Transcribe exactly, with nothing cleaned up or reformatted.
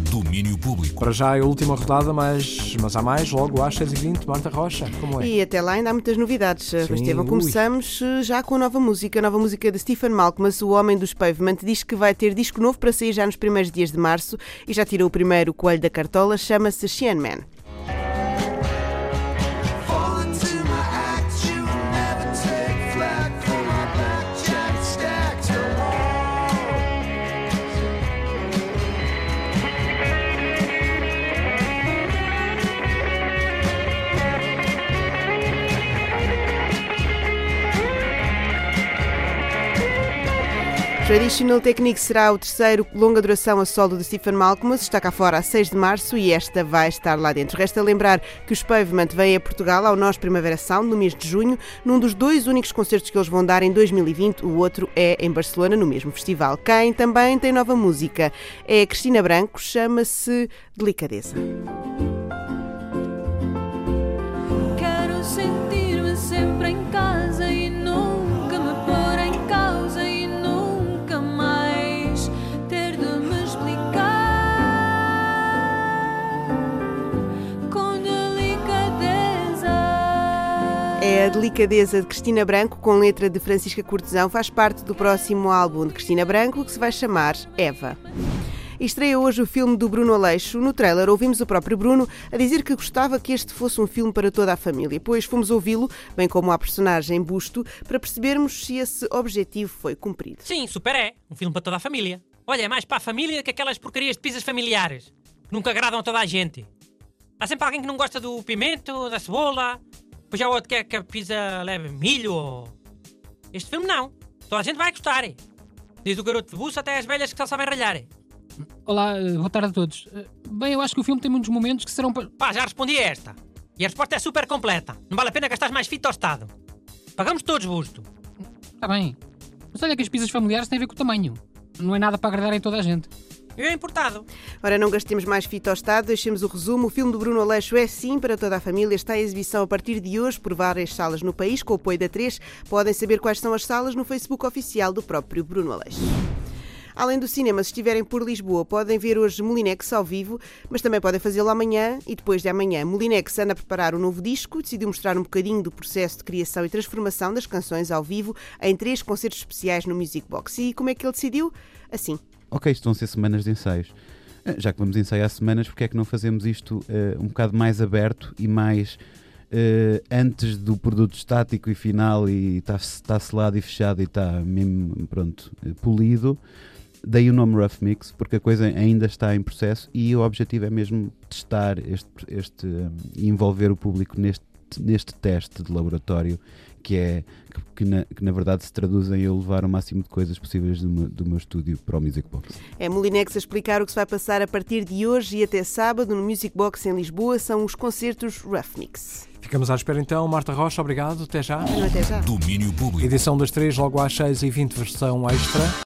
Domínio público. Para já é a última rodada, mas, mas há mais, logo às seis e vinte, Marta Rocha, como é? E até lá ainda há muitas novidades. Sim, Estevão, ui. começamos já com a nova música, a nova música de Stephen Malkmus, o homem dos Pavement, diz que vai ter disco novo para sair já nos primeiros dias de março e já tirou o primeiro coelho da cartola, chama-se Cheyenne Man. Traditional Technique será o terceiro longa duração a solo de Stephen Malkmus, está cá fora a seis de março e esta vai estar lá dentro. Resta lembrar que os Pavement vêm a Portugal ao Nós Primavera Sound no mês de junho, num dos dois únicos concertos que eles vão dar em dois mil e vinte, o outro é em Barcelona, no mesmo festival. Quem também tem nova música é a Cristina Branco, chama-se Delicadeza. Quero sentir-me sempre em casa e nunca me pôr em causa e nunca mais ter de me explicar com delicadeza. É a Delicadeza de Cristina Branco, com letra de Francisca Cortesão, faz parte do próximo álbum de Cristina Branco, que se vai chamar Eva. E estreia hoje o filme do Bruno Aleixo. No trailer ouvimos o próprio Bruno a dizer que gostava que este fosse um filme para toda a família. Depois fomos ouvi-lo, bem como a personagem Busto, para percebermos se esse objetivo foi cumprido. Sim, super é. Um filme para toda a família. Olha, é mais para a família que aquelas porcarias de pizzas familiares. Nunca agradam a toda a gente. Há sempre alguém que não gosta do pimento, da cebola. Depois já outro quer que a pizza leve milho ou... Este filme não. Toda a gente vai gostar. Desde o garoto de buço até as velhas que só sabem ralhar. Olá, boa tarde a todos. Bem, eu acho que o filme tem muitos momentos que serão... Pá, já respondi a esta. E a resposta é super completa. Não vale a pena gastar mais fita tostado. Pagamos todos, Busto. Está bem. Mas olha que as pizzas familiares têm a ver com o tamanho. Não é nada para agradar em toda a gente. Eu é importado. Ora, não gastemos mais fita ao estado, deixemos o resumo. O filme do Bruno Aleixo é sim para toda a família. Está em exibição a partir de hoje por várias salas no país, com o apoio da três. Podem saber quais são as salas no Facebook oficial do próprio Bruno Aleixo. Além do cinema, se estiverem por Lisboa, podem ver hoje Molinex ao vivo, mas também podem fazê-lo amanhã e depois de amanhã. Molinex anda a preparar um novo disco, decidiu mostrar um bocadinho do processo de criação e transformação das canções ao vivo em três concertos especiais no Music Box. E como é que ele decidiu? Assim. Ok, isto vão ser semanas de ensaios. Já que vamos ensaiar semanas, porque é que não fazemos isto uh, um bocado mais aberto e mais uh, antes do produto estático e final e está tá selado e fechado e está mesmo, pronto, polido. Daí o nome Rough Mix, porque a coisa ainda está em processo e o objetivo é mesmo testar este, este um, e envolver o público neste, neste teste de laboratório que é que, que, na, que na verdade se traduz em eu levar o máximo de coisas possíveis do meu, do meu estúdio para o Music Box. É Molinex a explicar o que se vai passar a partir de hoje e até sábado no Music Box em Lisboa. São os concertos Rough Mix. Ficamos à espera então. Marta Rocha, obrigado. Até já. Até já. Domínio público. Edição das três, logo às seis e vinte, versão extra.